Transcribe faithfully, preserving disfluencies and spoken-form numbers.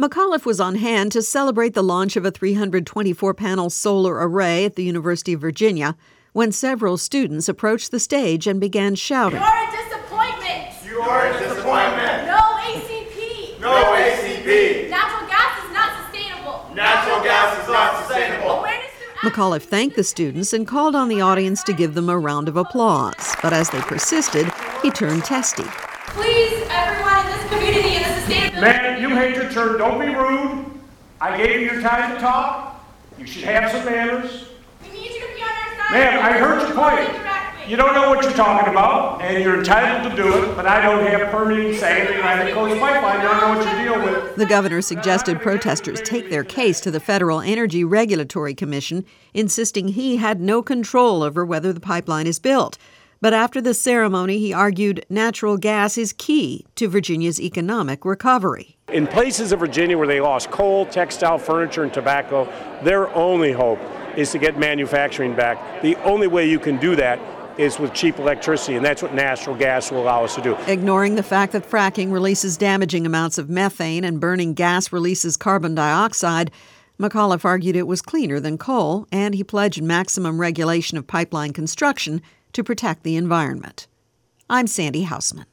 McAuliffe was on hand to celebrate the launch of a three hundred twenty-four panel solar array at the University of Virginia when several students approached the stage and began shouting. You're a disappointment! You are a disappointment! No A C P! No A C P! Natural gas is not sustainable! Natural gas is not sustainable! Awareness through McAuliffe thanked the students and called on the audience to give them a round of applause. But as they persisted, he turned testy. Please, everyone in this community in the sustainability... Man, you hate your turn. Don't be rude. I gave you your time to talk. You should have some manners. We need you to be on our side. Ma'am, I heard your point. Directly. You don't know what you're talking about, and you're entitled to do it, but I don't have permitting say anything like the Coast Pipeline. You don't know what you're dealing with. The governor suggested protesters take their case to the Federal Energy Regulatory Commission, insisting he had no control over whether the pipeline is built. But after the ceremony, he argued natural gas is key to Virginia's economic recovery. In places of Virginia where they lost coal, textile, furniture, and tobacco, their only hope is to get manufacturing back. The only way you can do that is with cheap electricity, and that's what natural gas will allow us to do. Ignoring the fact that fracking releases damaging amounts of methane and burning gas releases carbon dioxide, McAuliffe argued it was cleaner than coal, and he pledged maximum regulation of pipeline construction to protect the environment. I'm Sandy Hausman.